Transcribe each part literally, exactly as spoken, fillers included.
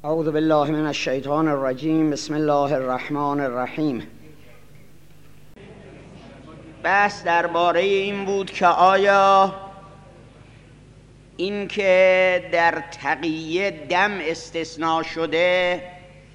اعوذ بالله من الشیطان الرجیم. بسم الله الرحمن الرحیم. بحث درباره این بود که آیا این که در تقیه دم استثناء شده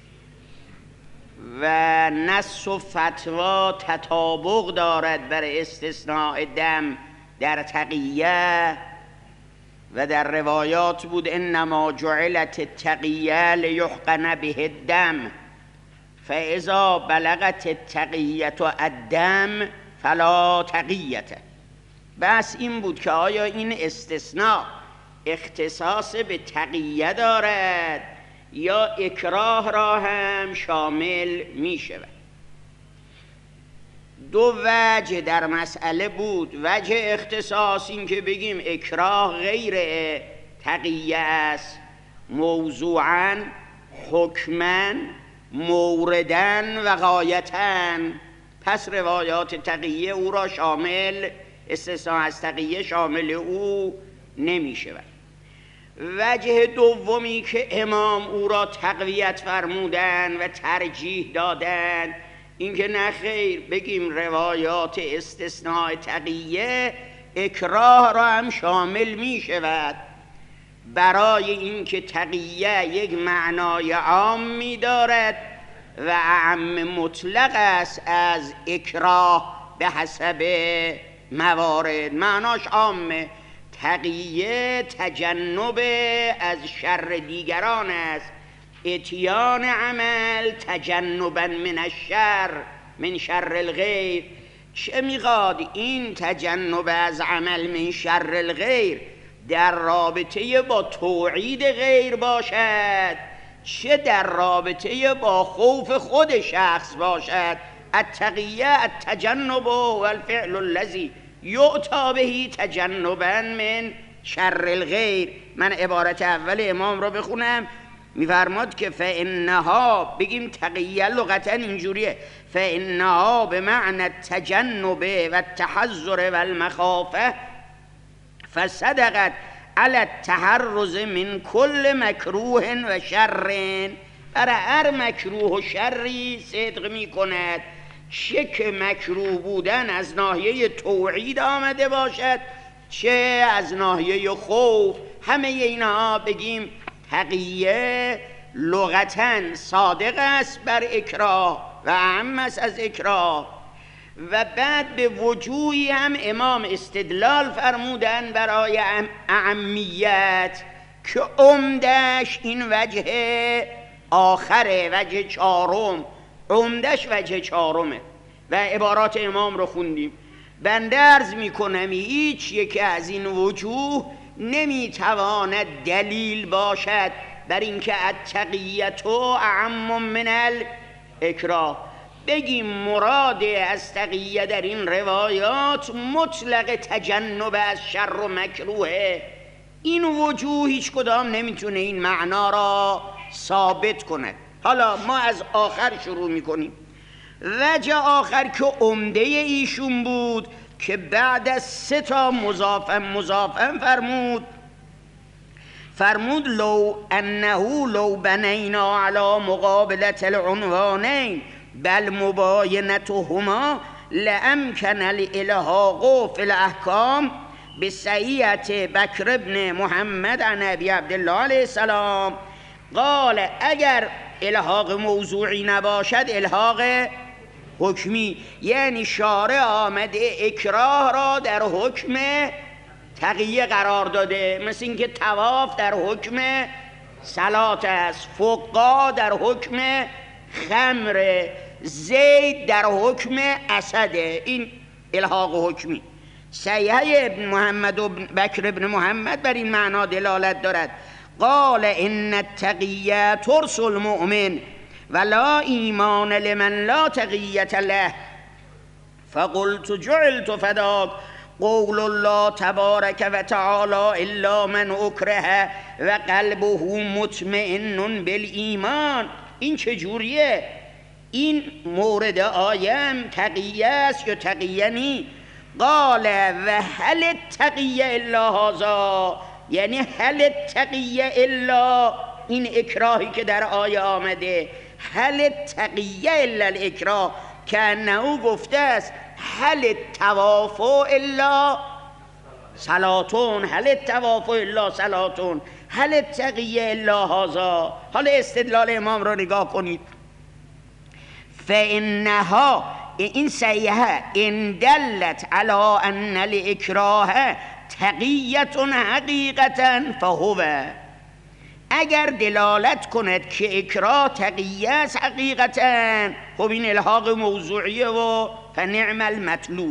و نص و فتوا تطابق دارد بر استثناء دم در تقیه، و در روایات بود انما جعلت التقیه لیحقن به الدم فاذا بلغت التقیه الدم فلا تقیه. بس این بود که آیا این استثناء اختصاص به تقیه دارد یا اکراه را هم شامل می شود. دو وجه در مسئله بود. وجه اختصاص این که بگیم اکراه غیر تقیه است، موضوعاً، حکماً، مورداً و غایتاً، پس روایات تقیه او را شامل، استثناء از تقیه شامل او نمی شود. وجه دومی که امام او را تقویت فرمودن و ترجیح دادن این که نه خیر، بگیم روایات استثناء تقیه اکراه را هم شامل می شود، برای اینکه تقیه یک معنای عام می دارد و اعم مطلق است از اکراه به حسب موارد. معناش عامه. تقیه تجنب از شر دیگران است، اتیان عمل تجنبا من الشر، من شر الغیر. چه میخواد این تجنب از عمل من شر الغیر در رابطه با توحید غیر باشد، چه در رابطه با خوف خود شخص باشد. التقیه التجنب و الفعل الذی یؤتی به تجنبا من شر الغیر. من عبارت اول امام را بخونم. میفرماد که فانها، بگیم تقیه لغتا اینجوریه، فانها به معنی التجنب و التحذر و المخافه فصدقت علی التحرز من کل مکروه و شر. برای هر مکروه و شری صدق می کند، چه که مکروه بودن از ناحیه توحید آمده باشد چه از ناحیه خوف. همه اینها بگیم تقیه لغتاً صادق است بر اکراه و اعم است از اکراه. و بعد به وجوهی هم امام استدلال فرمودن برای اعمیت که عمدش این وجه آخره، وجه چهارم، عمدش وجه چهارمه و عبارات امام رو خوندیم. بنده عرض میکنم هیچ یک از این وجوه نمیتواند دلیل باشد بر اینکه التقیة اعم من الاکراه. بگیم مراد از تقیه در این روایات مطلق تجنب از شر و مکروه. این وجوه هیچ کدام نمیتونه این معنا را ثابت کنه. حالا ما از آخر شروع میکنیم. وجه آخر که عمده ایشون بود که بعد از سه تا مضافن مضافن فرمود فرمود لو انه لو بنینا علی مقابلت العنوانین بل مباینتهما لامکن الالحاق فی الاحکام بسیئت بکر ابن محمد عن ابی عبدالله علیه السلام. قال اگر الحاق موضوعی نباشد الحاق حکمی، یعنی شارع آمده اکراه را در حکم تقیه قرار داده، مثل اینکه طواف در حکم صلات است، فقا در حکم خمر، زید در حکم اسده. این الحاق حکمی. صحیح ابن محمد و بکر ابن محمد بر این معنا دلالت دارد. قال ان التقیه ترس المؤمن ولا ایمان لمن لا تقیة له فقلت جعلت فداک قول الله تبارک و تعالی الا من اکره و قلبه مطمئن بالایمان. این چجوریه؟ این مورد آیم تقیه است یا تقیه نی؟ قال و هل التقیه الا هذا، یعنی هل التقیه الا این اکراهی که در آیه آمده هل تقیه الا الاکراه که انه گفته است هل توافع الا صلاتون، هل توافع الا صلاتون، هل تقیه الا هذا. حالا استدلال امام رو نگاه کنید. فانها این صیحه ان دلت علی ان الاکراه تقیه حقیقتا فهو، اگر دلالت کند که اکراه تقیه است حقیقتا، خب این الحاق موضوعیه و فنعم المطلوب.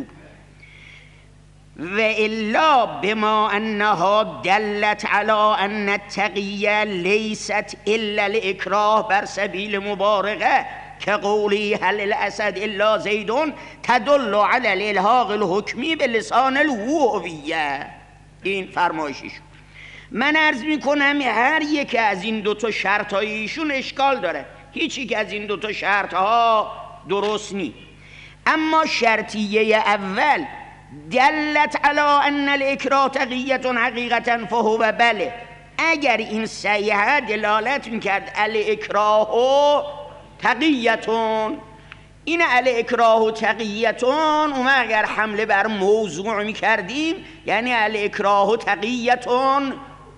و الا بما انها دلت على ان التقیه لیست الا الاکراه بر سبیل مبارقه که قولی هل الاسد الا زیدون تدل على الالحاق الحکمی به لسان الوهویه. این فرمایشش. من عرض میکنم هر یک از این دوتا شرط های ایشون اشکال داره، هیچ یک از این دوتا شرط ها درست نی. اما شرطیه اول دلت علی ان الاکراه تقیه حقیقتا فهو، بله اگر این صیحه دلالت میکرد الاکراه تقیتون، این الاکراه تقیتون اومد اگر حمله بر موضوع میکردیم یعنی الاکراه تقیتون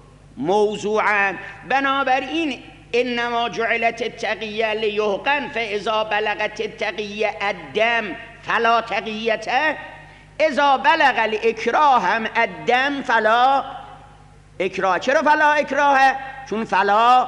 موضوعا. بنابراین انما جعلت التقیه لیحقن فاذا بلغت التقیه الدم فلا تقیته، اذا بلغ الاکراه هم الدم فلا اکراه. چرا فلا اکراه؟ چون فلا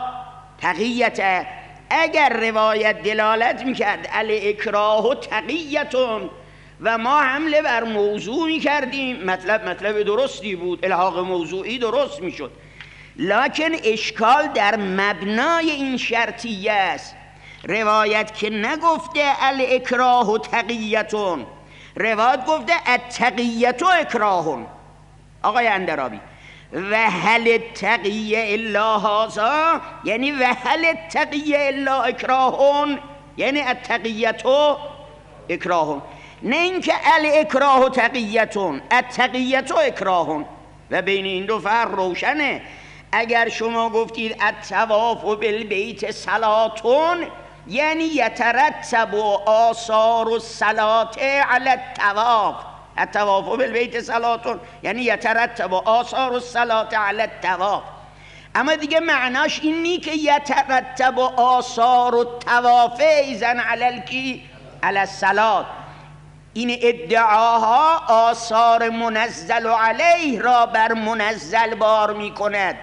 تقیته. اگر روایت دلالت میکرد الاکراه تقیتون و ما حمله بر موضوع میکردیم، مطلب مطلب درستی بود، الحاق موضوعی درست میشد. لکن اشکال در مبنای این شرطیه است. روایت که نگفته الاکراه تقیتون، روایت گفته التقیت اکراهون. آقای اندرابی و هل التقیه الا هذا یعنی و هل التقیه الا اکراهون یعنی التقیت اکراهون، نه اینکه الاکراه تقیتون التقیت اکراهون. و بین این دو فرق روشنه. اگر شما گفتید الطواف بالبیت صلاتون یعنی یترتب آثار الصلاه علی الطواف، الطواف بالبیت صلاتون یعنی یترتب آثار الصلاه علی الطواف. اما دیگه معناش این نی که یترتب آثار الطواف ایزن علی الکی علی الصلاه. این ادعاها آثار منزل علیه را بر منزل بار می کند.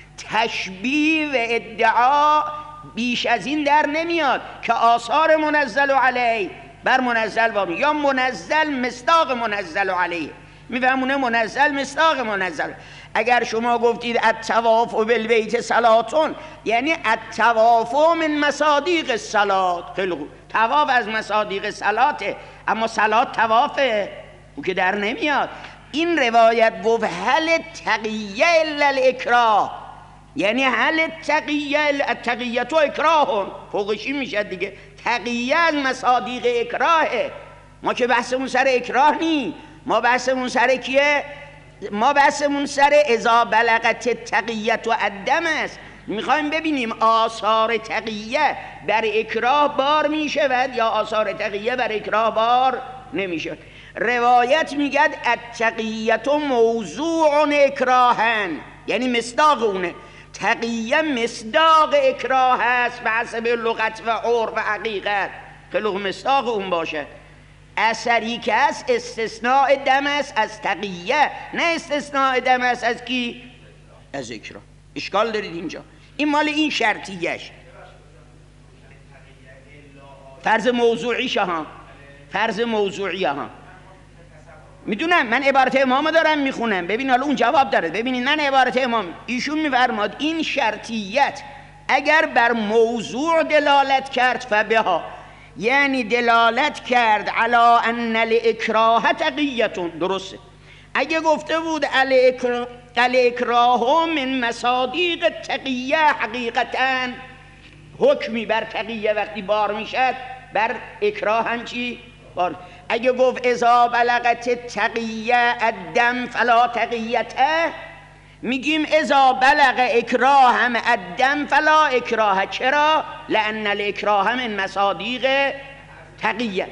تشبیه و ادعا بیش از این در نمیاد که آثار منزل علیه بر منزل بار می، یا منزل مصداق منزل علیه. میفهمونه منزل مصداق منزل. اگر شما گفتید الطواف بالبیت صلاتون یعنی الطواف من مصادیق الصلات، خیلی خوب، طواف از مصادیق صلاته، اما صلات طوافه، او که در نمیاد. این روایت گفت هل تقیه الا الاکراه یعنی هل تقیه التقیه تو اکراهون، فوقشی میشه دیگه. تقیه از مصادیق اکراهه. ما که بحثمون سر اکراه نی، ما بحثمون سر کیه؟ ما بحثمون سر اذا بلغت التقیه و الدم است. میخوایم ببینیم آثار تقیه بر اکراه بار میشود یا آثار تقیه بر اکراه بار نمیشود. روایت میگد التقیه موضوع اکراهن یعنی مصداق اونه. تقیه مصداق اکراه است به حسب لغت و عرف و حقیقت، که لغت مصداق اون باشه. اثری که است استثناء دم است از تقیه، نه استثناء دم است از کی؟ از اکراه. اشکال دارید اینجا. این مال این شرطیش فرض موضوعی ها، فرض موضوعی ها. میدونم من عبارت امام دارم میخونم، ببین حالا اون جواب داره. ببینید من عبارت امام ایشون میفرماد این شرطیت اگر بر موضوع دلالت کرد فبها، یعنی دلالت کرد علی ان الاکراه تقیتون، درسته. اگه گفته بود الاکراه من مصادیق تقیه حقیقتا، حکمی بر تقیه وقتی بار میشد بر اکراه هم چی؟ بار. اگه گفت اذا بلغت تقیه الدم فلا تقیته، میگیم اذا بلغ اکراهم الدم فلا اکراه. چرا؟ لان الاکراه من مصادیق تقیه.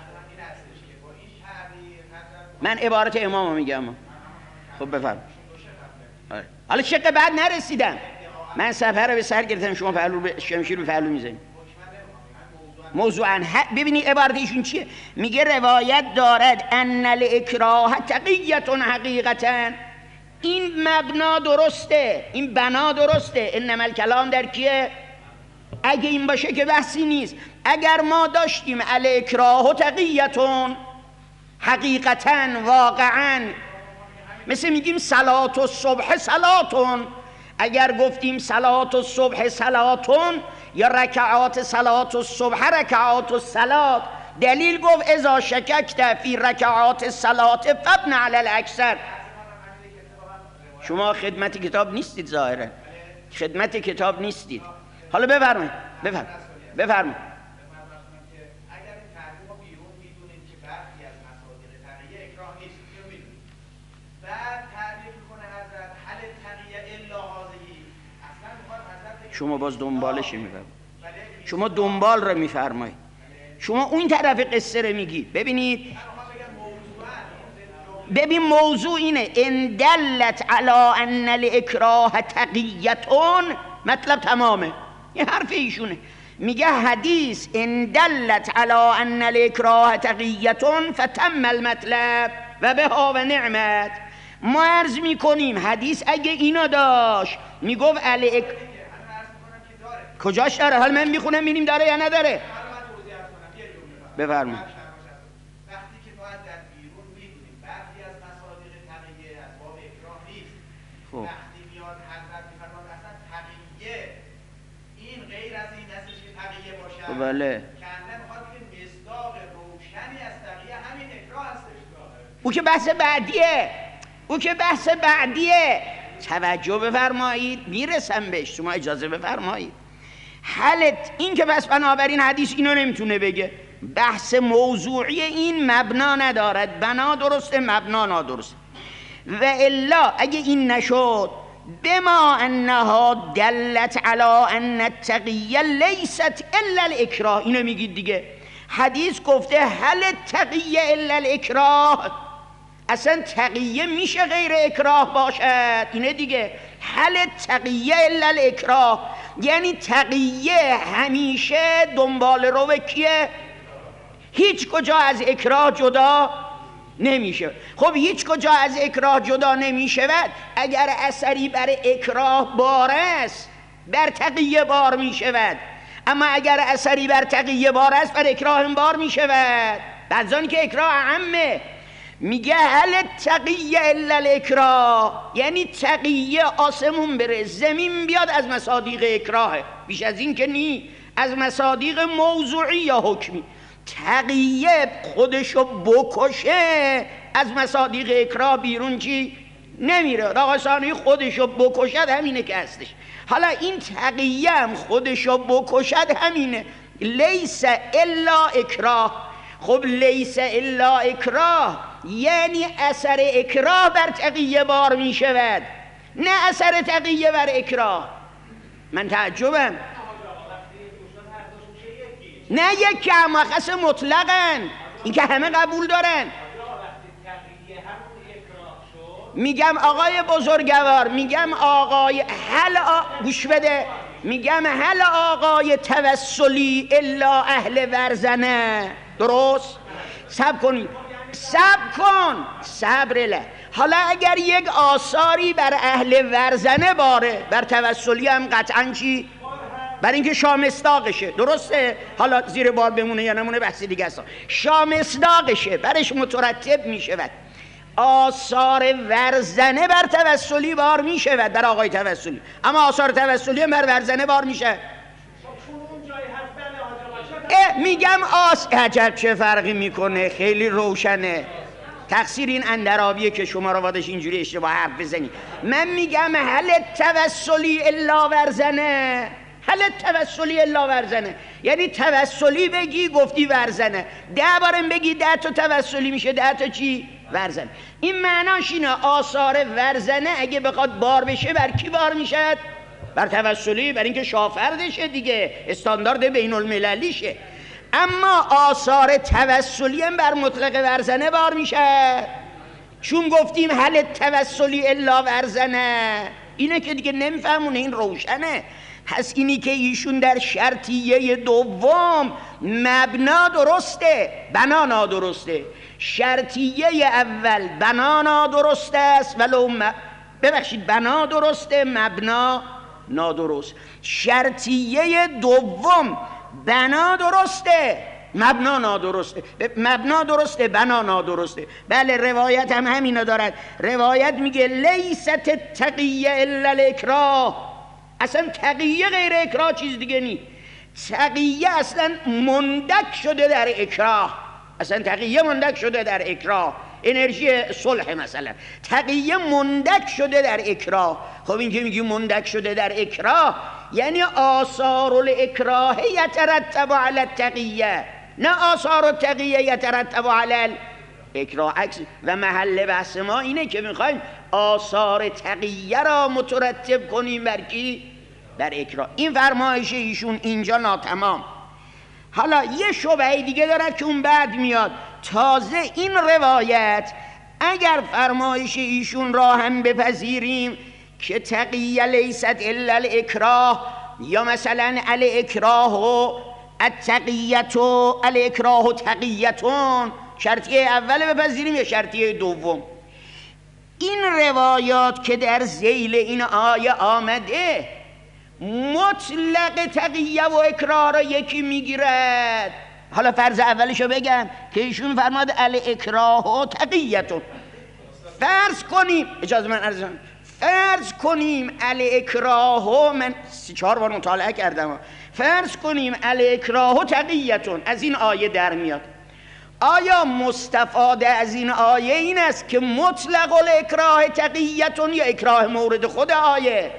من عبارت امامو میگم. خب بفرم. حالا شق بعد نرسیدم، من سفر رو به سر گرفتم، شما پهلو به شمشیر به پهلو میزنید. موضوعاً ببینید عبارت ایشون چیه؟ میگه روایت دارد ان الاکراه تقیتون حقیقتاً. این مبنا درسته، این بنا درسته. انما الکلام در کیه؟ اگه این باشه که بحثی نیست. اگر ما داشتیم الاکراه تقیتون حقیقتاً واقعاً، مثل میگیم صلات الصبح صلاتون، اگر گفتیم صلات الصبح صلاتون یا رکعات صلات الصبح رکعات الصلات، دلیل گفت اذا شککت فی رکعات الصلات فابن علی الاکثر. شما خدمت کتاب نیستید، ظاهرا خدمت کتاب نیستید. حالا بفرمایید بفرمایید بفرمایید. شما باز دنبالش میفرمایید، شما دنبال رو میفرمایید، شما اون طرف قصه رو میگید. ببینید ببین موضوع اینه، ان دلت علی ان الاکراه تقیتون، مطلب تمامه. این حرف ایشونه، میگه حدیث ان دلت علی ان الاکراه تقیتون فتم المطلب و بها و نعمت. ما عرض میکنیم حدیث اگه اینا داشت میگفت الاک کجاش داره؟ حال من میخونم میبینیم داره یا نداره. بفرمایید. وقتی که ما در بیرون میدونیم بعضی از مصادیق تقیه از باب اکراه نیست، وقتی میاد حضرت میفرماید اصلا تقیه این غیر از این هستش که تقیه باشه. بله. کنده میخواد که مصداق روشنی از تقیه همین اکراه هستش. او که بحث بعدیه، او که بحث بعدیه. توجه بفرمایید، میرسم بهش، شما اجازه بفرمایید. حالت این که بس بنابراین حدیث اینو نمیتونه بگه. بحث موضوعی این مبنا ندارد، بنا درسته مبنا نادرسته. و الا اگه این نشد، بما انها دلت علی ان التقیه لیست الا الاکراه، اینو میگید دیگه. حدیث گفته هل التقیه الا الاکراه، اصلا تقیه میشه غیر اکراه باشد، اینه دیگه. هل التقیه الا الاکراه یعنی تقیه همیشه دنبال رو به کیه؟ هیچ کجا از اکراه جدا نمیشه. خب هیچ کجا از اکراه جدا نمیشود، اگر اثری بر اکراه بار است بر تقیه بار میشود، اما اگر اثری بر تقیه بار است بر اکراه هم بار میشود، بعضان که اکراه عمه. میگه هل تقیه الا الاکراه یعنی تقیه آسمون بره زمین بیاد از مصادیق اکراهه، بیش از این که نی، از مصادیق موضوعی یا حکمی. تقیه خودشو بکشه از مصادیق اکراه بیرون چی نمیره. آقا ثانی خودشو بکشد همینه که هستش. حالا این تقیه هم خودشو بکشد همینه، لیس الا اکراه. خب لیس الا اکراه یعنی اثر اکراه بر تقیه بار می شود، نه اثر تقیه بر اکراه. من تعجبم. نه یک که مخص مطلقاً، این که همه قبول دارن. میگم آقای بزرگوار، میگم آقای هل آ... گوش بده، میگم هل آقای توسلی الا اهل ورزنه. درست؟ صبر کنید، صبر کن، صبر له. حالا اگر یک آثاری بر اهل ورزنه باره، بر توسلی هم قطعاً چی؟ بر اینکه شامستاقشه. درسته؟ حالا زیر بار بمونه یا نمونه بحث دیگه است. شامستاقشه، برش مترتب می شود. آثار ورزنه بر توسلی بار می شود در آقای توسلی، اما آثار توسلی هم بر ورزنه بار می شود. میگم آس عجب چه فرقی میکنه، خیلی روشنه. تقصیر این اندرابیه که شما رو وادش اینجوری اشتباه حرف بزنی. من میگم هل توسلی الا ورزنه، هل توسلی الا ورزنه یعنی توسلی بگی گفتی ورزنه، ده بارم بگی ده تا توسلی میشه ده تا چی؟ ورزنه. این معناش اینه آثار ورزنه اگه بخواد بار بشه بر کی بار میشد؟ بر توسلی، بر اینکه شافردشه دیگه، استاندارد بین المللیشه. اما آثار توسلی هم بر مطلق ورزنه بار میشه، چون گفتیم هل توسلی الا ورزنه. اینه که دیگه نمیفهمونه، این روشنه. پس اینی که ایشون در شرطیه دوم مبنا درسته، بنا نادرسته. شرطیه اول بنا نادرست است، ولو م... ببخشید بنا درسته، مبنا نادرست. شرطیه دوم بنا درسته، مبنا نادرسته. مبنا درسته، بنا نادرسته. بله روایت هم همینو دارد. روایت میگه لیست تقیه الا الاکراه. اصلا تقیه غیر اکراه چیز دیگه نی. تقیه اصلا مندک شده در اکراه. اصلا تقیه مندک شده در اکراه، انرژی صلح مثلا. تقیه مندک شده در اکراه. خب این که میگی مندک شده در اکراه یعنی آثار الاکراه یترتب علی التقیه، نه آثار التقیه یترتب علی الاکراه. عکس و محل بحث ما اینه که میخوایم آثار تقیه را مترتب کنیم بر کی؟ بر اکراه. این فرمایش ایشون اینجا ناتمام. حالا یه شبهه دیگه دارد که اون بعد میاد. تازه این روایت اگر فرمایش ایشون را هم بپذیریم که تقیه لیست الا الاکراه، یا مثلا الاکراه و التقیت و الاکراه و تقیتون، شرطیه اول بپذیریم یا شرطیه دوم؟ این روایات که در ذیل این آیه آمده مطلق تقیه و اکراه را یکی میگیرد. حالا فرض اولشو بگم که ایشون فرماد الاکراه و تقیتون. فرض کنیم، اجازه من عرض کنم، فرض کنیم الاکراه، من سی چهار بار مطالعه کردم، فرض کنیم الاکراه و تقیتون از این آیه در میاد. آیا مستفاده از این آیه این است که مطلق الاکراه تقیتون یا اکراه مورد خود آیه؟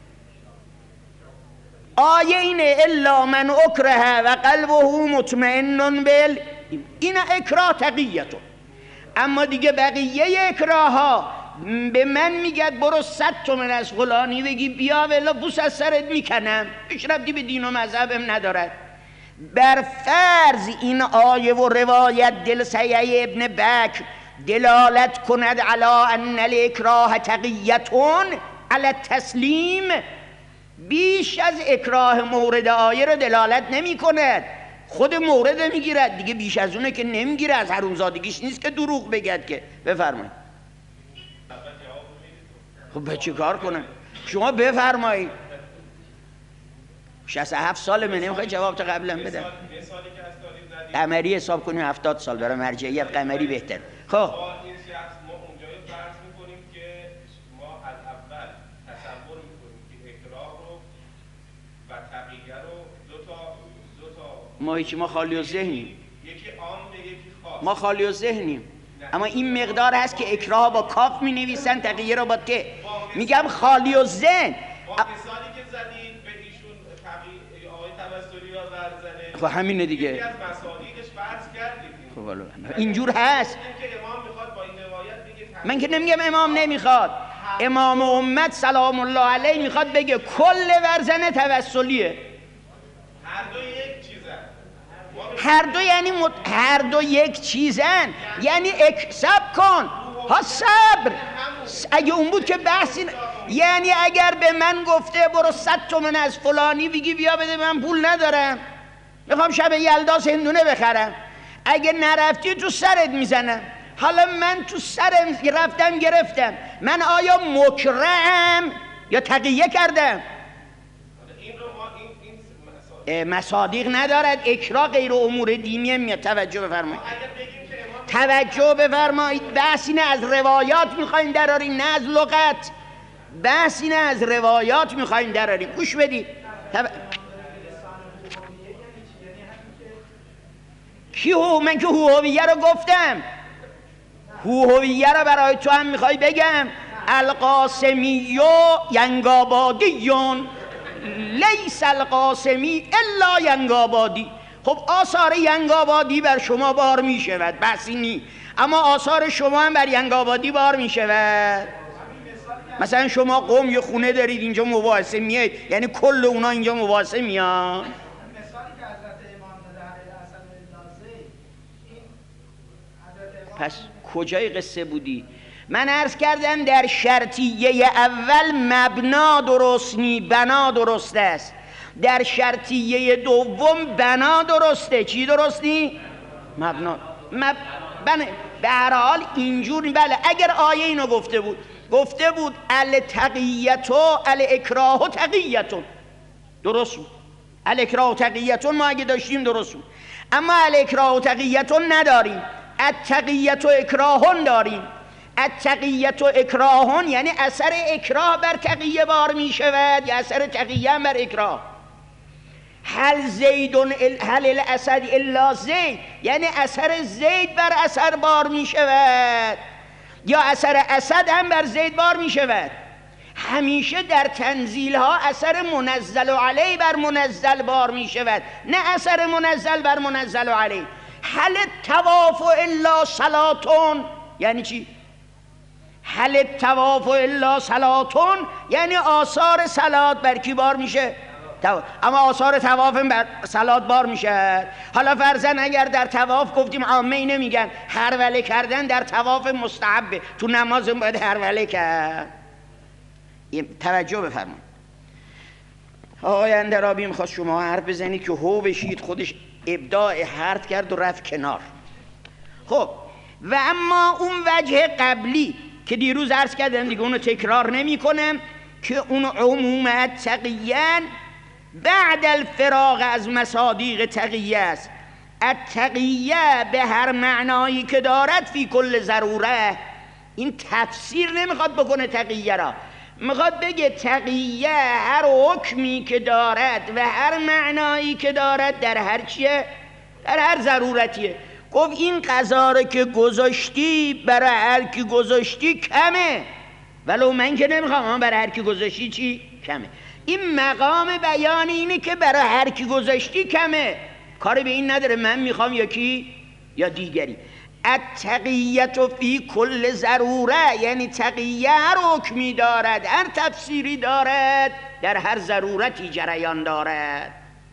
آیه اینه الا من اکره و قلبه مطمئن بال، این اکراه تقیتون. اما دیگه بقیه اکراه ها به من میگد برو صد تومن از فلانی بگی بیا ولی بوس از سرت میکنم، هیچ ربطی به دین و مذهبم ندارد. بر فرض این آیه و روایت دل سیع ابن بکر دلالت کند علی ان الاکراه تقیتون علی التسلیم، بیش از اکراه مورد آیه رو دلالت نمی کند، خود مورد میگیرد دیگه، بیش از اونه که نمیگیره. از حرومزادگیش نیست که دروغ بگد که. بفرمایید. خب به چی کار کنم؟ شما بفرمایید. شصت و هفت سال من نمیخوای جواب تا قبلا بدم. قمری حساب کنیم هفتاد سال، برای مرجعیت قمری بهتر. خب ما هیچی، ما خالی و ذهنیم، ما خالی و ذهنیم. اما این مقدار هست که اکراه با کاف می نویسن، تقیه را با ته. میگم خالی و ذهن. با مثالی که زدید به ایشون تقیه آقای توسلی یا ورزنه، خب همینه دیگه. یکی از مصادیقش فرض کردید. خب اینجور هست. که امام میخواد با این روایت بگه، من که نمیگم امام نمیخواد، امام امت سلام الله علیه میخواد بگه کل ورزنه توسلیه. هر دو یک چیزن. هر دو یعنی مد... هر دو یک چیزن، یعنی اکسب کن ها، صبر. اگه اون بود که بحثی ن... یعنی اگر به من گفته برو صد تومن از فلانی بگی بیا بده، من پول ندارم، میخوام شب یلدا هندونه بخرم، اگه نرفتی تو سرت میزنم. حالا من تو سرم رفتم گرفتم، من آیا مکرم یا تقیه کردم؟ مصادیق ندارد. اکراه غیر امور دینی میاد. توجه بفرمایید، توجه بفرمایید. بحث اینه از روایات میخوایم دراریم، نه از لغت. بحث اینه از روایات میخوایم دراریم. گوش بدید. تب... کی هو؟ من که هوویه رو گفتم. هوویه رو برای تو هم میخوای بگم. القاسمی و ینگابادیون لیس القاسمی الا ینگابادی. خب آثار ینگابادی بر شما بار می شود، بحثی نی. اما آثار شما هم بر ینگابادی بار می شود. مثلا شما قوم یه خونه دارید اینجا مباحثه میاد، یعنی کل اونا اینجا مباحثه میاد. پس کجای قصه بودی؟ من عرض کردم در شرطیه اول مبنا درست نی، بنا درست است. در شرطیه دوم بنا درسته. چی درست نی؟ مبنا. مب... بنا. به هر حال اینجور. بله اگر آیه اینو گفته بود، گفته بود التقیتو الاکراه تقیتون، درست بود. الاکراه تقیتون ما اگه داشتیم درست بود. اما الاکراه تقیتون نداریم، التقیت و اکراهون داریم. التقیت و اکراهون یعنی اثر اکراه بر تقیه بار می شود یا اثر تقیه بر اکراه. هل زیدون هل الاسد الا زید، یعنی اثر زید بر اثر بار می شود یا اثر اسد هم بر زید بار می شود. همیشه در تنزیل ها اثر منزل علی بر منزل بار می شود، نه اثر منزل بر منزل علی. هل الطواف الا صلاتون یعنی چی؟ هل الطواف الا صلاتون یعنی آثار صلات بر کی بار میشه؟ اما آثار طواف بر صلات بار میشه. حالا فرضاً اگر در طواف گفتیم عامه اینه میگن هروله کردن در طواف مستحبه، تو نماز باید هروله کرد. توجه بفرمایید. آقای اندرابی میخواست شما حرف بزنید که هو بشید، خودش ابداع حرف کرد و رفت کنار. خب و اما اون وجه قبلی که دیروز عرض کردم دیگه اونو تکرار نمی کنم، که اون عموم تقیین بعد الفراغ از مصادیق تقیه است. التقیه به هر معنایی که دارد فی کل ضروره. این تفسیر نمیخواد بکنه تقیه را، میخواد بگه تقیه هر حکمی که دارد و هر معنایی که دارد در هر چیه؟ در هر ضرورتیه. گفت این قضا رو که گذاشتی برای هر کی گذاشتی کمه، ولو من که نمیخوام، اما برای هر کی گذاشتی چی؟ کمه. این مقام بیان اینه که برای هر کی گذاشتی کمه، کاری به این نداره من میخوام یا کی یا دیگری. التقیت فی کل ضروره یعنی تقیه هر حکمی دارد، هر تفسیری دارد، در هر ضرورتی جریان دارد.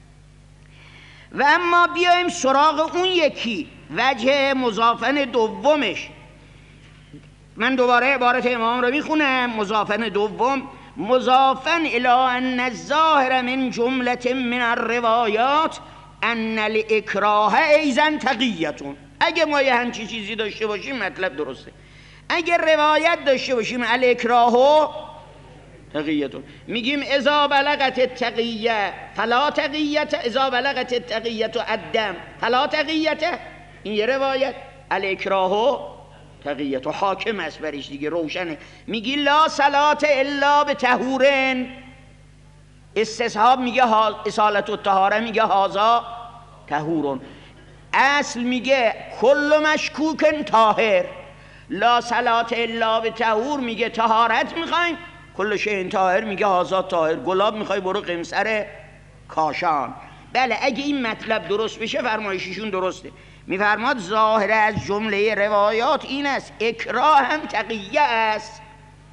و اما بیایم سراغ اون یکی وجه مضافن دومش. من دوباره عبارت امام رو میخونم. مضافن دوم: مضافن الی ان الظاهر من جملة من الروایات ان الاکراه ایضا تقیتون. اگه ما یه همچی چیزی داشته باشیم مطلب درسته. اگر روایت داشته باشیم الاکراه تقیتون، میگیم اذا بلغت التقیه فلا تقیت، اذا بلغت التقیه الدم فلا تقیت. این یه روایت. الاکراه تقیت و حاکم است برش دیگه، روشنه. میگی لا صلات الا به طهورن، استصحاب میگه اصالت الطهاره میگه هازا طهورن. اصل میگه کل مشکوکن طاهر. لا صلات الا به طهور میگه طهارت میخوایم، کل شیء طاهر میگه هازا طاهر. گلاب میخوای برو قمصر کاشان. بله اگه این مطلب درست بشه فرمایششون درسته. میفرماد ظاهر از جمله روایات این است اکراه هم تقیه است،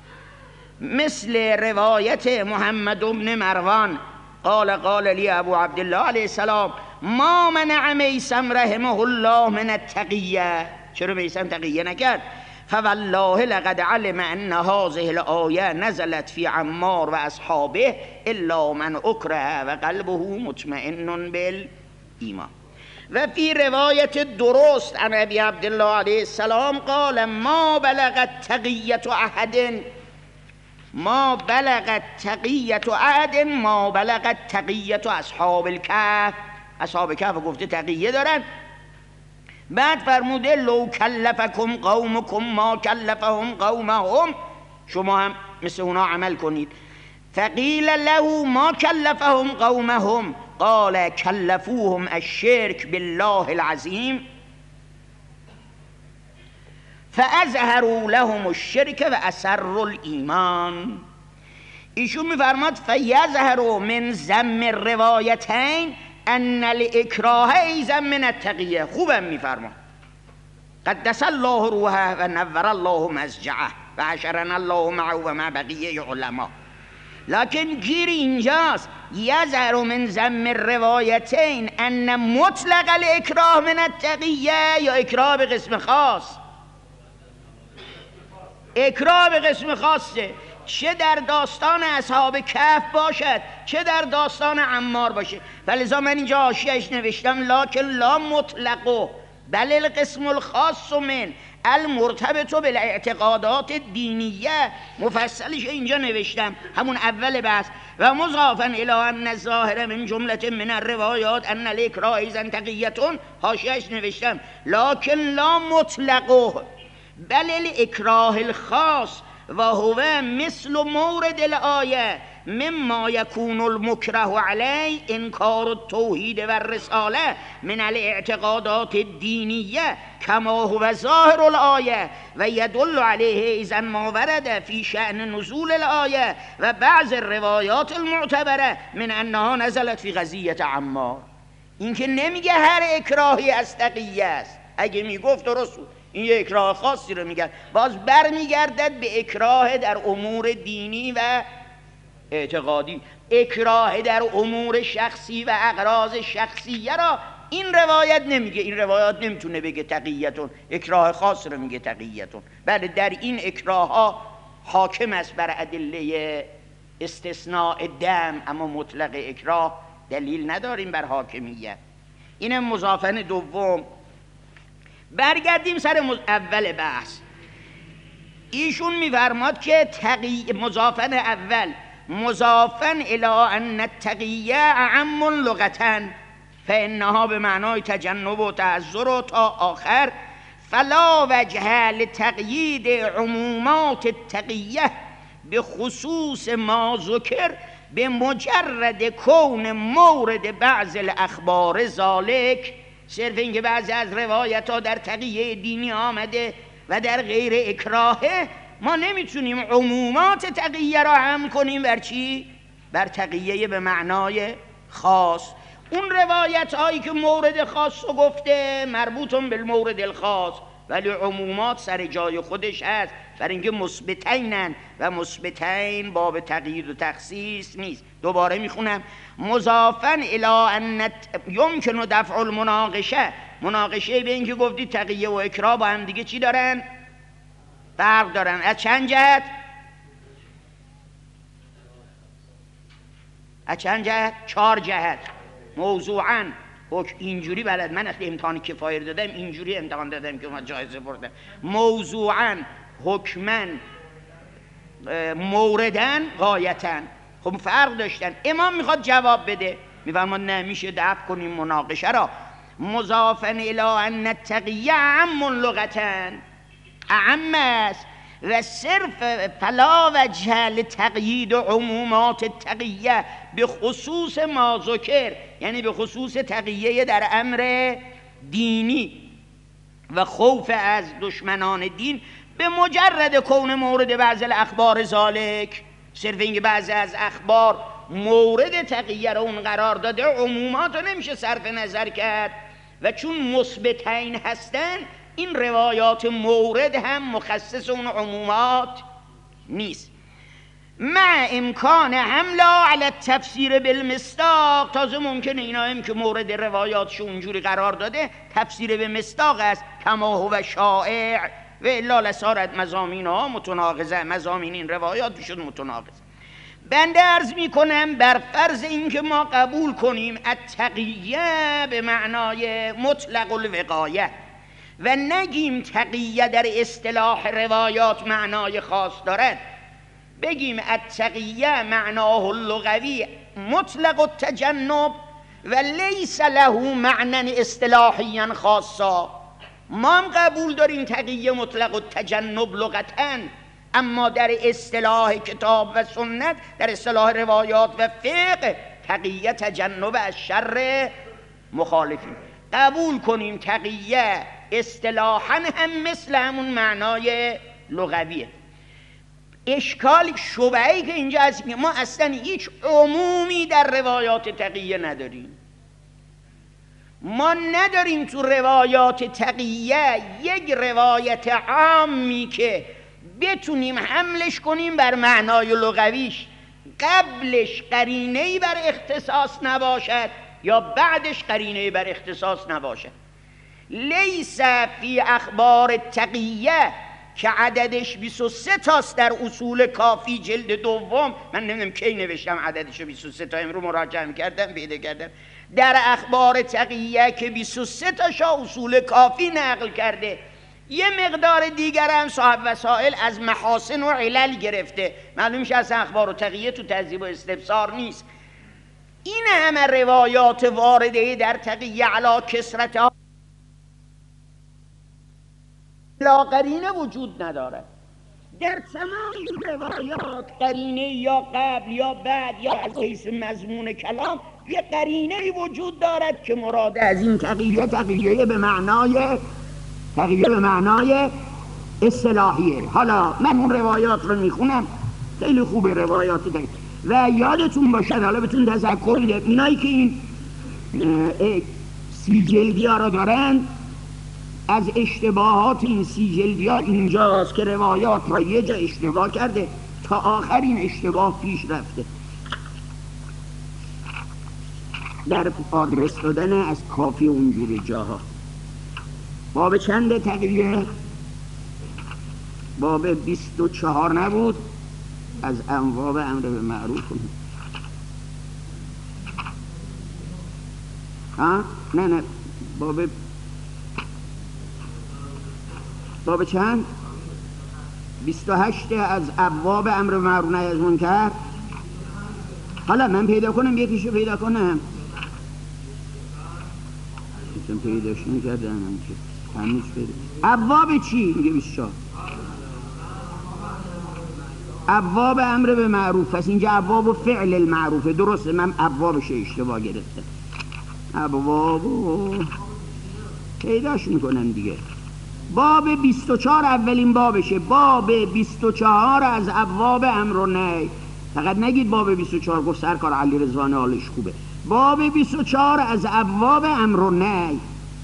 مثل روایت محمد بن مروان قال قال لی ابو عبدالله علیه السلام ما منع میسم رحمه الله من التقیه. چرا میسم تقیه نکرد؟ فوالله لقد علم ان هذه الآیه نزلت فی عمار و اصحابه الا من اکره و قلبه مطمئن بالایمان. و فی روایت درست عن ابی عبدالله علیه السلام قال ما بلغت تقیت احد ما بلغت تقیت احد ما بلغت تقیت اصحاب الکهف. اصحاب کهف گفته تقیه دارن. بعد فرموده لو کلفکم قومکم ما کلفهم قومهم، شما هم مثل اونا عمل کنید. فقیل له ما کلفهم قومهم قال کلفوهم الشرک بالله العظیم فاظهروا لهم الشرک و اسروا الایمان. ایشون میفرماد فیظهر من ضم الروایتین ان الاکراه ایضا من التقیه. خوبم میفرماد قدس الله روحه و نور الله مضجعه و حشرنا الله معه و مع بقیه علما. لکن گیر اینجاست یذر من ضم الروایتین ان مطلق الاکراه من التقیه یا اکراه به قسم خاص. اکراه به قسم خاصه، چه در داستان اصحاب کهف باشد چه در داستان عمار باشه. فلذا من اینجا حاشیه‌اش نوشتم لکن لا مطلقه بل القسم الخاص من المرتبط بالاعتقادات دینیه. مفصلش اینجا نوشتم همون اول بحث. و مضافا الی ان الظاهر من جمله من الروایات ان الاکراه ایضا تقیه. حاشیه‌اش نوشتم لکن لا مطلقه بل الاکراه الخاص و هو مثل مورد الآیه مما یکون المکره علی انکار التوحید و الرساله من الاعتقادات الدینیه کما هو ظاهر الآیه و یدل علیه اذا ما ورد فی شأن نزول الآیه و بعض الروایات المعتبره من انها نزلت فی قضیه عمار. این که نمیگه هر اکراهی از تقیه است، اگه میگفت درست بود. این یک اکراه خاصی رو میگن، باز بر میگردد به اکراه در امور دینی و اعتقادی. اکراه در امور شخصی و اغراض شخصیه را این روایت نمیگه. این روایت نمیتونه بگه تقیتون، اکراه خاص رو میگه تقیتون. بله در این اکراه ها حاکم است بر ادله استثناء دم، اما مطلق اکراه دلیل نداریم بر حاکمیت. این مضافن دوم. برگردیم سر اول بحث. ایشون میفرماد که تقی مضافن اول مضافن الی ان التقیه اعم لغتا فانها به معنای تجنب و تعذر و تا آخر. فلا وجه لتقیید عمومات التقیه به خصوص ما ذکر به مجرد کون مورد بعض الاخبار ذالک. صرف اینکه بعضی از روایت ها در تقیه دینی آمده و در غیر اکراهه، ما نمیتونیم عمومات تقیه را هم کنیم بر چی؟ بر تقیه به معنای خاص. اون روایت هایی که مورد خاص رو گفته مربوطون به مورد الخاص، ولی عمومات سر جای خودش هست، برای اینکه مثبتینن و مثبتین باب تقیید و تخصیص نیست. دوباره میخونم مضافن الی ان یمکن دفع المناقشه. مناقشه به اینکه گفتی تقیه و اکراه با هم دیگه چی دارن؟ فرق دارن. از چند جهت؟ از چند جهت؟ چهار جهت. موضوعاً اینجوری بلد، من وقتی امتحان کفایر دادم اینجوری امتحان دادم که من جایزه بردم. موضوعاً، حکماً، مورداً، غایتاً. خب فرق داشتن. امام میخواد جواب بده، میفرماد نمیشه دفع کنیم مناقشه را. مضافن الی ان التقیه اعم لغتا، اعم است و صرف فلا وجه لتقیید عمومات التقیه به خصوص ما ذکر، یعنی به خصوص تقیه در امر دینی و خوف از دشمنان دین به مجرد کون مورد بعض الاخبار ذالک. صرف اینکه بعضی از اخبار مورد تقیه رو اون قرار داده، عمومات رو نمیشه صرف نظر کرد و چون مثبتین هستن این روایات مورد هم مخصص اون عمومات نیست. مع امکان حملا علی التفسیر بالمصداق. تازه ممکنه اینا هم که مورد روایاتش اونجوری قرار داده تفسیر به مصداق است، کما هو شائع و الا لصارت مضامین ها متناقضه. مضامین این روایات شد متناقض. بنده عرض می کنم بر فرض اینکه ما قبول کنیم التقیه به معنای مطلق الوقایه و نگیم تقیه در اصطلاح روایات معنای خاص دارد، بگیم التقیه معناه اللغوی مطلق التجنب و لیس له معنی اصطلاحیا خاصا. ما هم قبول داریم تقیه مطلق التجنب لغتا، اما در اصطلاح کتاب و سنت، در اصطلاح روایات و فقه، تقیه تجنب از شر مخالفین. قبول کنیم تقیه اصطلاحاً هم مثل همون معنای لغویه. اشکال شبهه‌ای که اینجا هست که ما اصلا هیچ عمومی در روایات تقیه نداریم. ما نداریم تو روایات تقیه یک روایت عامی که بتونیم حملش کنیم بر معنای لغویش، قبلش قرینه‌ای بر اختصاص نباشد یا بعدش قرینه‌ای بر اختصاص نباشد. لیس فی اخبار تقیه که عددش بیست و سه تاست در اصول کافی جلد دوم، من نمیدونم کی نوشتم عددش بیست و سه تا، امروز مراجعه کردم پیدا کردم در اخبار تقیه که بیست و سه تاشا اصول کافی نقل کرده. یه مقدار دیگر هم صاحب وسائل از محاسن و علل گرفته، معلوم میشه از اخبار و تقیه تو تهذیب و استبصار نیست. این همه روایات وارده در تقیه علی کسرتها لا قرینه وجود نداره. در تمام روایات قرینه یا قبل یا بعد یا از حیث مضمون کلام یه قرینه وجود دارد که مراد از این تقیه تقیه به معنای تقیه به معنای اصطلاحیه. حالا من اون روایات رو میخونم، خیلی خوبه روایات دارید و یادتون باشد، حالا بهتون تذکر میده، اینایی که این سی جلدی ها رو دارن، از اشتباهات این سی جلدی ها اینجاست که روایات را یه جا اشتباه کرده، تا آخرین اشتباه پیش رفته در آدرس دادن از کافی اونجور جاها. باب چند تقیه؟ باب بیست و چهار نبود؟ از انواع امر به معروف. ها؟ نه نه باب باب چند؟ بیست و هشت از ابواب امر به معروف نهی از منکر. حالا من پیدا کنم یکیشو پیدا کنم، من پیداش نکردم که هنوز پیدا. ابواب چی؟ میگه بیست و چهار ابواب امر به معروف، پس اینجا ابواب و فعل المعروفه. درسته، من ابوابش اشتباه گرفتم، ابوابو پیداش میکنم دیگه. باب بیست و چهار اولین بابشه، باب بیست و چهار از ابواب امر و نهی. فقط نگید باب بیست و چهار گفت سرکار علی رضوان حالش خوبه. باب بیست و چهار از ابواب امر و نهی.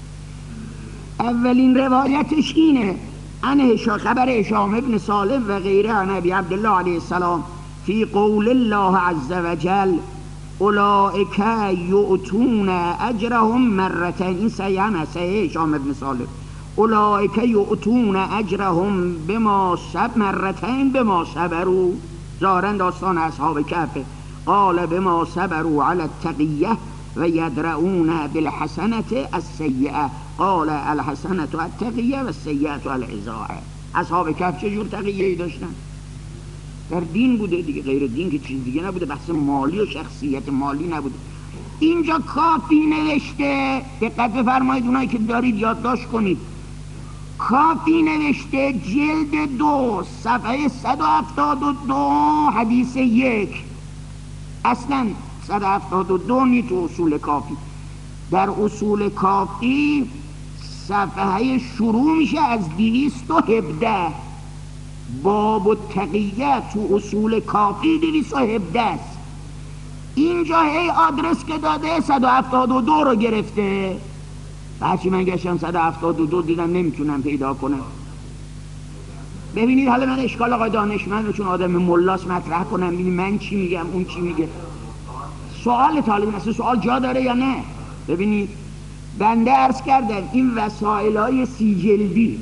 اولین روایتش اینه، عن خبر هشام ابن سالم و غیره عن ابی عبدالله علیه السلام فی قول الله عز وجل اولئک یؤتون اجرهم مرتين. این صحیح هم هست، صحیح هشام ابن سالم. اولئک یؤتون اجرهم بما صبر مرتين بما صبروا، ظاهرا داستان اصحاب کهف. قال بما صبروا على التقیه و یدرؤون بالحسنة السیئه. قال الحسنة التقیه و السیئه العزاء. اصحاب کهف چجور تقیه‌ای داشتن؟ در دین بوده دیگه، غیر دین که چیز دیگه نبوده، بحث مالی و شخصیت مالی نبوده. اینجا کافی نوشته، دقت بفرمایید اونایی که دارید یادداشت کنید، کافی نوشته جلد دو صفحه صد و هفتاد و دو حدیث یک. اصلا صد و هفتاد و دو نی تو اصول کافی. در اصول کافی صفحه شروع میشه از دویست و هفده. باب التقیه تو اصول کافی دویست و هفده است. اینجا هی آدرس که داده صد و هفتاد و دو رو گرفته. هرچی من گشتم صد و هفتاد و دو دیدم نمیتونم پیدا کنم. ببینید حالا من اشکال آقای دانشمند چون آدم ملاس مطرح کنم، ببینید من چی میگم اون چی میگه. سوال طالب مثل سوال جا داره یا نه؟ ببینید بنده عرض کردم این وسائل های سی جلدی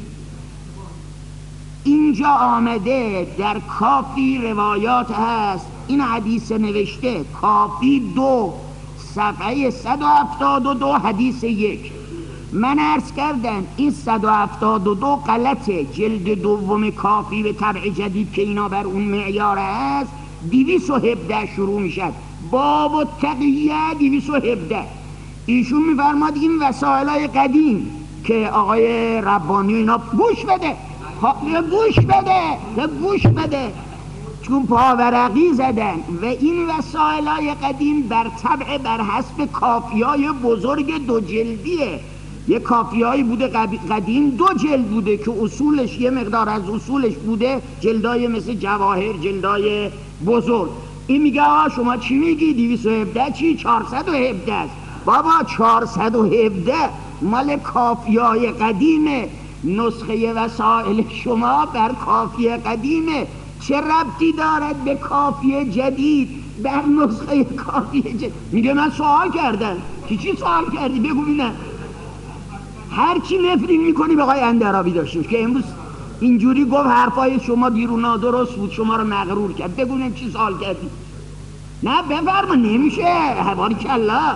اینجا آمده، در کافی روایات هست. این حدیث نوشته کافی دو صفحه صد و هفتاد و دو حدیث یک. من عرض کردم این صد و هفتاد و دو غلطه. جلد دوم کافی به طبع جدید که اینا بر اون معیار هست دویست و هفده شروع میشد. باب و تقیه دویست و هفده. ایشون میفرماد این وسائل های قدیم که آقای ربانی اینا گوش بده گوش بده گوش بده چون پاورقی زدن و این وسائل های قدیم بر طبع بر حسب کافی های بزرگ دو جلدیه. یه کافی هایی بوده قدیم دو جلد بوده که اصولش یه مقدار از اصولش بوده جلدای مثل جواهر، جلدای بزرگ. این میگه آه شما چی میگی؟ دویست و هفده چی؟ چهارصد و هفده است. بابا چهارصد و هفده مال کافیای قدیمه، نسخه وسائل شما بر کافیه قدیمه، چه ربطی دارد به کافیه جدید بر نسخه کافیه جدید؟ میگه من سوال کردم. کی چی سوال کردی؟ بگو ببینم. هر چی نفرین میکنی به آقای اندرابی داشتیم که امروز اینجوری گفت حرفای شما دیرو نادرست بود، شما رو مغرور کرد. بگو ببینم چی سوال کردی؟ نه بفرما. نمیشه. حواری کلا.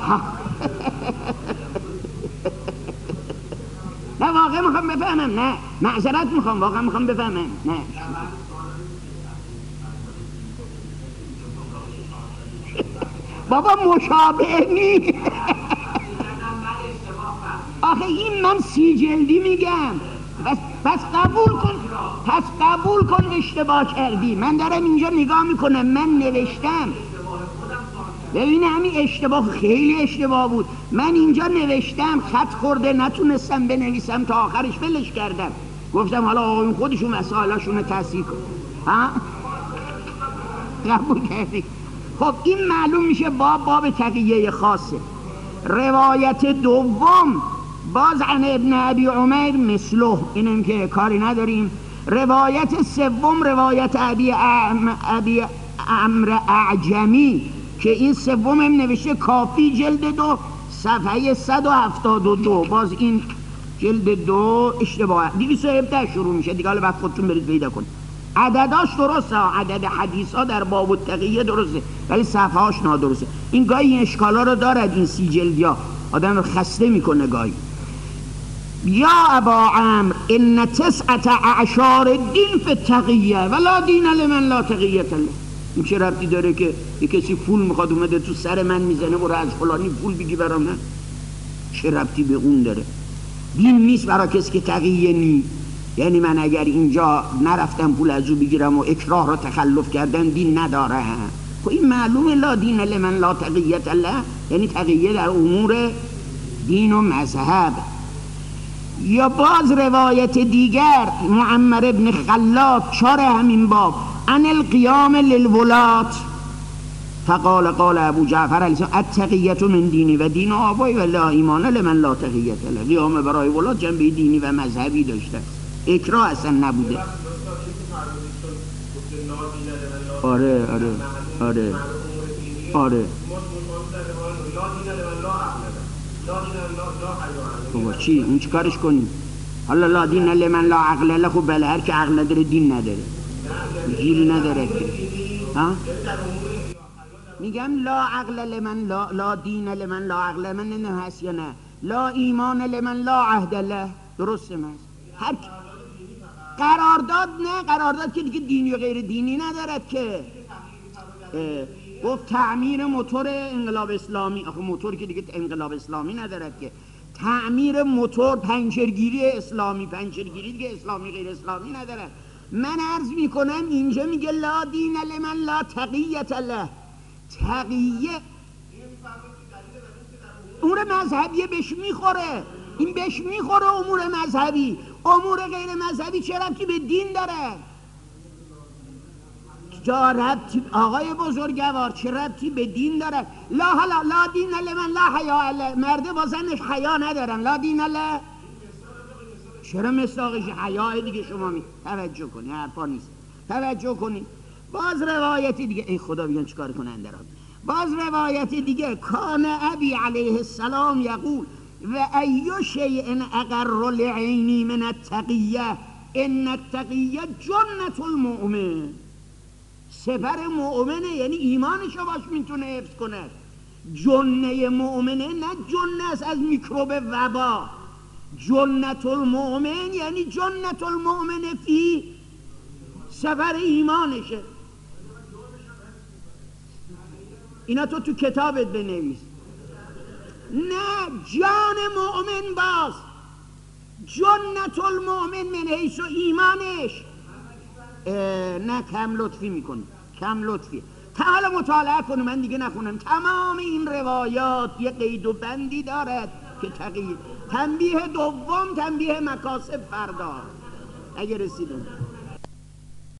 نه واقعا میخوام بفهمم. نه معذرت میخوام، واقعا میخوام بفهمم. نه بابا مشابه نی. آخه این من سی جلدی میگم. بس, بس قبول کن، پس قبول کن اشتباه کردی. من دارم اینجا نگاه میکنم، من نوشتم. ببین همین اشتباه خیلی اشتباه بود. من اینجا نوشتم، خط خورده نتونستم بنویسم، تا آخرش فلش کردم. گفتم حالا آقایون خودشون مسائلشون رو تصحیح کن. ها؟ قبول کردی؟ خب این معلوم میشه باب باب تقیه خاصه. روایت دوم باز عن ابن ابی عمیر مثله، اینم که کاری نداریم. روایت سوم روایت ابی ابی عمرو اعجمی که این سوم هم نوشته کافی جلد دو صفحه صد و هفتاد و دو. باز این جلد دو اشتباه دویست و هفده شروع میشه دیگه، حالا بعد خودتون برید پیدا کنید. عدداش درسته، عدد حدیث ها در باب التقیه درسته، ولی صفحه هاش نادرسته. این گاهی این اشکالا رو دارد، این سی جلدیا آدم رو خسته میکنه گاهی. یا ابا عمرو ان تسعة اعشار الدین فی التقیه ولا دین لمن لا تقیه له. این چه ربطی داره که یه کسی پول میخواد اومده تو سر من میزنه برو از فلانی پول بگی برا من؟ چه ربطی به اون داره؟ دین نیست برای کسی که تقیه نی. یعنی من اگر اینجا نرفتم پول از او بگیرم و اکراه را تخلف کردن دین نداره. خب این معلومه لا دین لمن لا تقیه له، یعنی تقیه در امور دین و مذهب. یا باز روایت دیگر معمر ابن خلاد چار همین باب عن القیام للولات فقال قال ابو جعفر علیه التقیه من دینی و دین آبایی و لا ایمان لمن لا تقیه له. قیام برای ولات جنبه دینی و مذهبی داشته، اکراه اصلا نبوده. آره آره آره آره بابا چی؟ اون چی کارش کنیم؟ حالا لا دین لمن لا عقل له. خب بله، هر که عقل نداره دین نداره، گیری نداره که. ها؟ میگم لا عقل لمن لا, لا دین لمن لا عقل من نه هست یا نه؟ لا ایمان لمن لا عهد له. درسته من هر قرارداد نه، قرارداد که دیگه دینی و غیر دینی ندارد که. گفت تعمیر موتور انقلاب اسلامی. آخه موتور که دیگه انقلاب اسلامی ندارد که. تعمیر موتور پنچرگیری اسلامی، پنچرگیری دیگه اسلامی غیر اسلامی ندارد. من عرض میکنم اینجا میگه لا دین لمن لا تقیه له. تقیه امور مذهبیه بهش میخوره، این بهش میخوره امور مذهبی. امور غیر مذهبی چه ربطی به دین داره؟ چه ربطی آقای بزرگوار، چه ربطی به دین داره؟ لا حلا لا دین لمن لا حیا له. مرده با زنش حیا ندارن. لا دین له چرا مصداقش حیا دیگه؟ شما می توجه کنی، حرفا نیست، توجه کنی. باز روایتی دیگه، ای خدا بیان چیکار کنن درام. باز روایتی دیگه کان ابی علیه السلام یقول و ایو شیء اقر لعینی من التقیه ان التقیه جنة المؤمن. سپر مؤمنه، یعنی ایمانشو باش میتونه حفظ کنه. جنه مؤمنه نه جنه است از میکروب وبا. جنة المؤمن یعنی جنة المؤمن فی سفر ایمانشه. اینا تو تو کتابت بنویس. نه جان مؤمن باز، جنة المؤمن من حیث ایمانش. نه کم لطفی میکنی، کم لطفی. تا حالا مطالعه کنم، من دیگه نخونم. تمام این روایات یه قید و بندی دارد که تقیید. تنبیه دوم، تنبیه مکاسب فردا اگه رسیدم.